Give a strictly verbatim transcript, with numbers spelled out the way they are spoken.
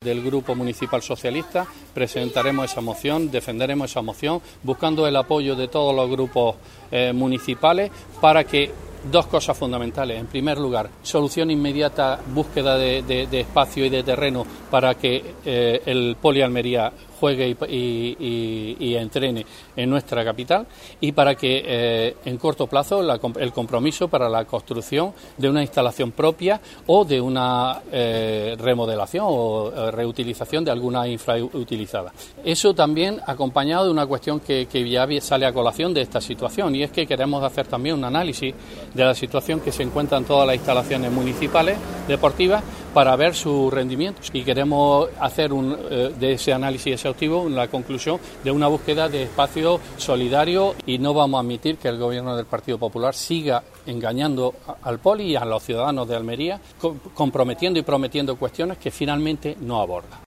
Del Grupo Municipal Socialista presentaremos esa moción, defenderemos esa moción, buscando el apoyo de todos los grupos eh, municipales para que dos cosas fundamentales. En primer lugar, solución inmediata, búsqueda de, de, de espacio y de terreno para que eh, el Poli Almería juegue y, y, y, y entrene en nuestra capital, y para que eh, en corto plazo la, el compromiso para la construcción de una instalación propia o de una eh, remodelación o eh, reutilización de alguna infrautilizada. Eso también acompañado de una cuestión que, que ya sale a colación de esta situación, y es que queremos hacer también un análisis de la situación que se encuentran todas las instalaciones municipales deportivas para ver su rendimiento, y queremos hacer un, eh, de ese análisis exhaustivo la conclusión de una búsqueda de espacio solidario, y no vamos a admitir que el gobierno del Partido Popular siga engañando al Poli y a los ciudadanos de Almería, comprometiendo y prometiendo cuestiones que finalmente no aborda.